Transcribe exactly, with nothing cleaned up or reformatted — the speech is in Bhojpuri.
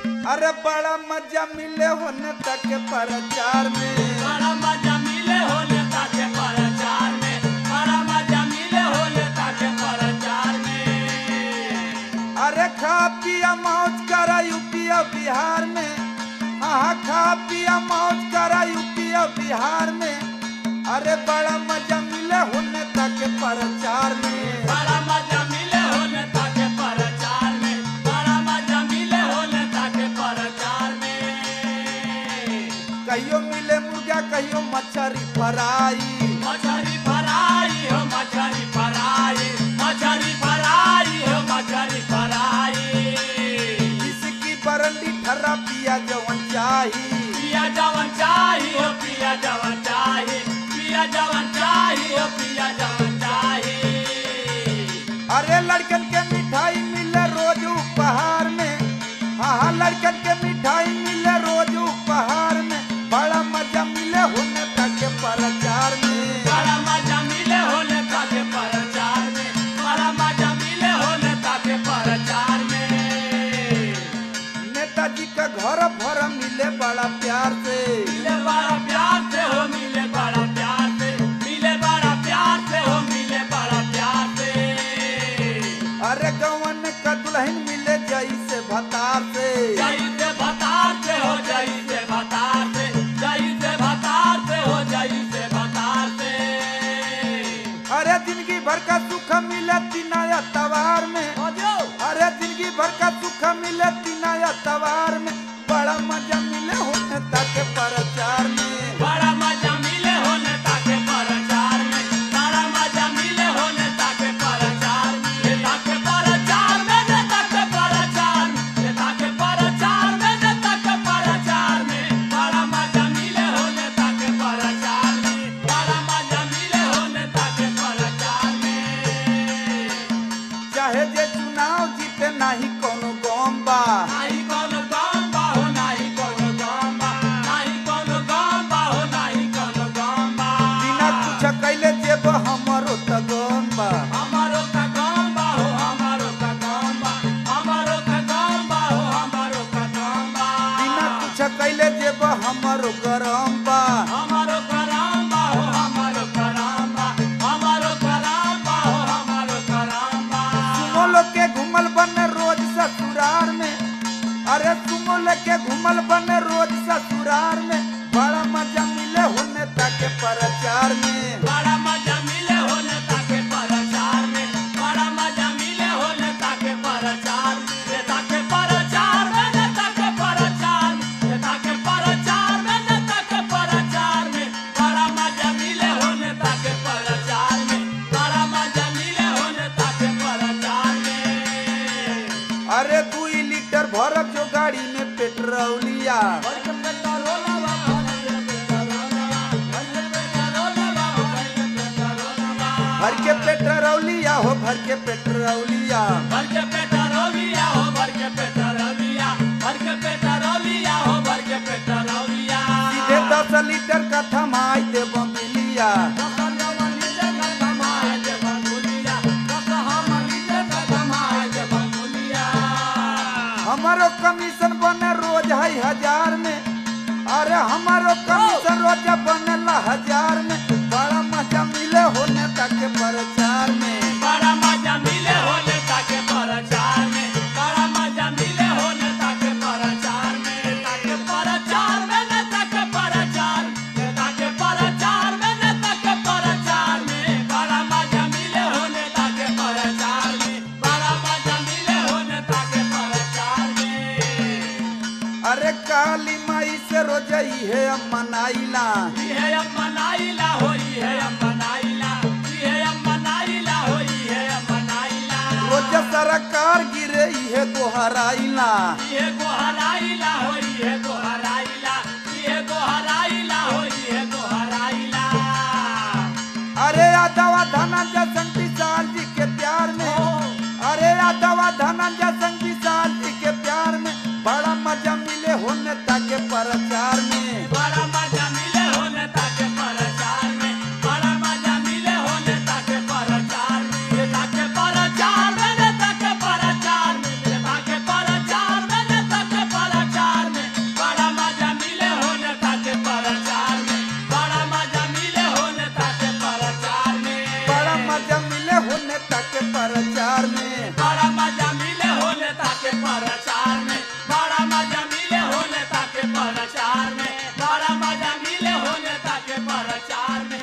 अरे बड़ा मजा मिले हो नेता के प्रचार में, बड़ा मजा मिले हो नेता के प्रचार में, बड़ा मजा मिले हो नेता के प्रचार में। अरे खा पिया मौज करा यूपी और बिहार में, हाँ खा पिया मौज करा यूपी और बिहार में। अरे बड़ा मजा मिले हो नेता के प्रचार में, बड़ा मजा मिले हो नेता के प्रचार में, बड़ा मजा मिले हो नेता के प्रचार में। कहियो मिले मुर्गा कहियो मछरी फ्राई, मछरी फ्राई हो मछरी फ्राई, मछरी फ्राई हो मछरी फ्राई। इसकी बरंडी ठर्रा पिया जवन चाही, पिया जवन चाही हो पिया जवन चाही, पिया जवन चाही हो पिया जवन चाही। अरे लड़कन के मिठाई मिले रोज उपहार में, हाँ हाँ लड़कन के मिठाई मिले रोज उपहार में। बड़ा मजा मिले हो नेता के प्रचार में, बड़ा मजा मिले हो नेता के प्रचार में, बड़ा मजा मिले हो नेता के प्रचार में। नेताजी का घर भर मिले बड़ा प्यार से, मिले बड़ा प्यार से हो मिले बड़ा प्यार से, मिले बड़ा प्यार से हो मिले बड़ा प्यार से। अरे गवन का दुल्हन मिले जैसे भतार से, जैसे भतार से हो जैसे भतार से, जैसे भतार से हो जैसे भतार से। अरे जिंदगी भर का सुख मिले तीनाया तवार में, अरे जिंदगी भर का सुख मिले तीनाया तवार में। बड़ा मजा मिले हो नेता के प्रचार में, बड़ा मजा मिले हो नेता के प्रचार में, बड़ा मजा मिले हो नेता के प्रचार में। नेता के प्रचार में, नेता के प्रचार में, नेता के प्रचार में, नेता के प्रचार में। बड़ा मजा मिले हो नेता के प्रचार में, बड़ा मजा मिले हो नेता के प्रचार में। चाहे जे चुनाव जीते नाही कोनो गम बा, नाही कोनो गम बा हो नाही कोनो गम बा, नाही कोनो गम बा हो नाही कोनो गम बा। बिना कुछ कैले जेब हमरो त गम बा, हमारो का गम बा हो हमारो का गम बा, हमारो का गम बा हो हमारो का गम बा। बिना कुछ कैले जेब हमरो गरम बा। हमारो करम बा हो हमारो करम बा, हमारो करम बा हो हमारो करम बा। सुमो लोग के घुमल बने रोज ससुरार में, अरे सुमो लोग के घुमल बने रोज ससुरार में। बड़ा मजा मिले हो नेता के प्रचार में, बड़ा मजा मिले हो नेता के प्रचार में, बड़ा मजा मिले हो नेता के प्रचार में। नेता के प्रचार में, नेता के प्रचार में, नेता के प्रचार में, नेता के प्रचार में। बड़ा मजा मिले हो नेता के प्रचार में, बड़ा मजा मिले हो नेता के प्रचार में। अरे दू लीटर भरब जो गाड़ी में पेट्रोलिया, भर के पेट्रोलवा, भर के पेट्रोलवा, भर के पेट्रोलवा, भर के पेट्रोलवा। भर के पेट्रोलिया हो भर के पेट्रोलिया। भर के पेट्रोलिया हो भर के पेट्रोलिया, भर के पेट्रोलिया हो भर के पेट्रोलिया। सीधे दस लीटर का थमाई देव मिलिया, दस लीटर का थमाए दे बंगुलिया, दस हम लीटर का थमाए दे बंगुलिया। हमारो कमीशन बने रोज है हजार में, अरे हमारो कमीशन रोज बनेला हजार में। बड़ा मजा मिले हो नेता के प्रचार में, बड़ा मजा मिले हो नेता के प्रचार में, बड़ा मजा मिले हो नेता के प्रचार में। नेता के प्रचार में, नेता के प्रचार में, नेता के प्रचार में, नेता के प्रचार में। बड़ा मजा मिले हो नेता के प्रचार में, बड़ा मजा मिले हो नेता के प्रचार में। अरे काली माई से रोज है मनाइला, ये हम मनाइला हो, ये हम मनाइला, ये हम मनाइला हो, ये हम मनाइला। रोज सरकार गिरे है दोहराइला, ये गोहराइला हो, ये गोहराइला, ये गोहराइला हो, ये गोहराइला। अरे यादवा धनंजय संग विशाल जी के प्यार में, अरे यादवा धनंजय संग विशाल जी के प्यार में। बड़ा मजा मिले हो नेता के प्रचार में, बड़ा मजा मिले हो नेता के प्रचार में, बड़ा मजा मिले हो नेता के प्रचार में। नेता के प्रचार में, नेता के प्रचार में, नेता के प्रचार में, नेता के प्रचार प्रचार में